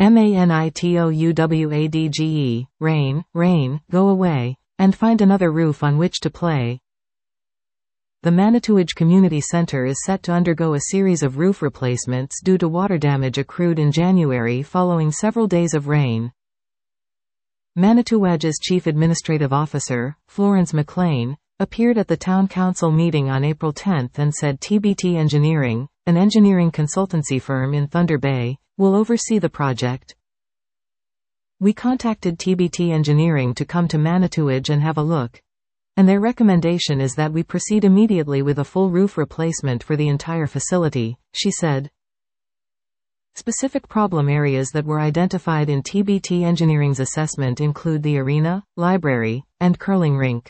MANITOUWADGE, rain, rain, go away, and find another roof on which to play. The Manitouwadge Community Center is set to undergo a series of roof replacements due to water damage accrued in January following several days of rain. Manitouwadge's Chief Administrative Officer, Florence McLean, appeared at the Town Council meeting on April 10 and said TBT Engineering, an engineering consultancy firm in Thunder Bay, will oversee the project. We contacted TBT Engineering to come to Manitouwadge and have a look. And their recommendation is that we proceed immediately with a full roof replacement for the entire facility, she said. Specific problem areas that were identified in TBT Engineering's assessment include the arena, library, and curling rink.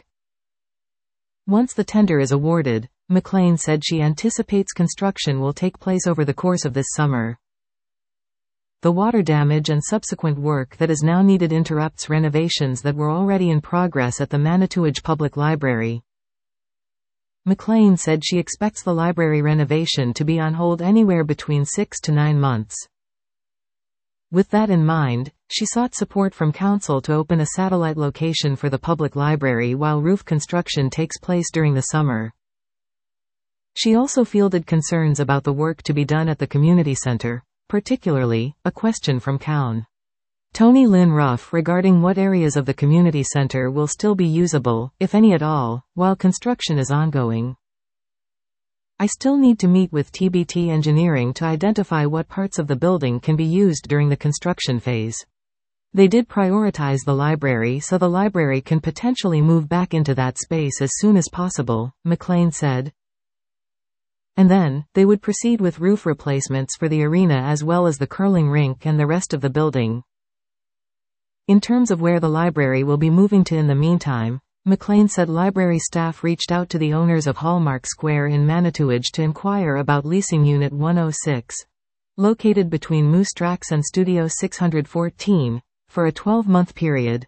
Once the tender is awarded, McLean said she anticipates construction will take place over the course of this summer. The water damage and subsequent work that is now needed interrupts renovations that were already in progress at the Manitouwadge Public Library. McLean said she expects the library renovation to be on hold anywhere between 6 to 9 months. With that in mind, she sought support from Council to open a satellite location for the public library while roof construction takes place during the summer. She also fielded concerns about the work to be done at the community center. Particularly, a question from Coun. Tony Lynn Ruff regarding what areas of the community center will still be usable, if any at all, while construction is ongoing. I still need to meet with TBT Engineering to identify what parts of the building can be used during the construction phase. They did prioritize the library so the library can potentially move back into that space as soon as possible, McLean said. And then, they would proceed with roof replacements for the arena as well as the curling rink and the rest of the building. In terms of where the library will be moving to in the meantime, McLean said library staff reached out to the owners of Hallmark Square in Manitouwadge to inquire about leasing Unit 106, located between Moose Tracks and Studio 614, for a 12-month period.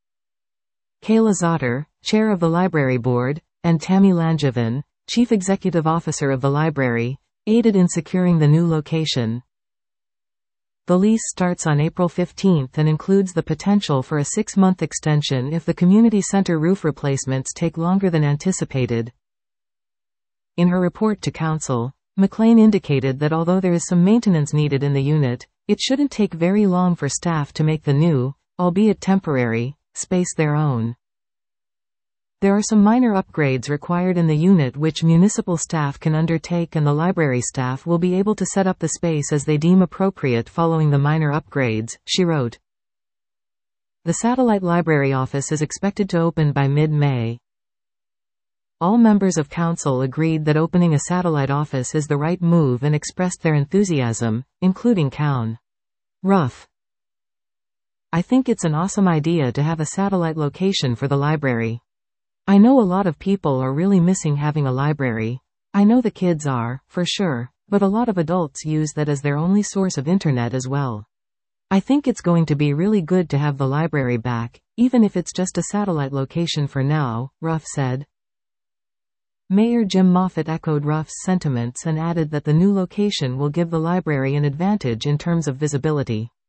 Kayla Zotter, chair of the library board, and Tammy Langevin, Chief Executive Officer of the library, aided in securing the new location. The lease starts on April 15 and includes the potential for a 6-month extension if the community center roof replacements take longer than anticipated. In her report to Council, McLean indicated that although there is some maintenance needed in the unit, it shouldn't take very long for staff to make the new, albeit temporary, space their own. There are some minor upgrades required in the unit which municipal staff can undertake and the library staff will be able to set up the space as they deem appropriate following the minor upgrades, she wrote. The satellite library office is expected to open by mid-May. All members of Council agreed that opening a satellite office is the right move and expressed their enthusiasm, including Coun. Ruff. I think it's an awesome idea to have a satellite location for the library. I know a lot of people are really missing having a library. I know the kids are, for sure, but a lot of adults use that as their only source of internet as well. I think it's going to be really good to have the library back, even if it's just a satellite location for now, Ruff said. Mayor Jim Moffitt echoed Ruff's sentiments and added that the new location will give the library an advantage in terms of visibility.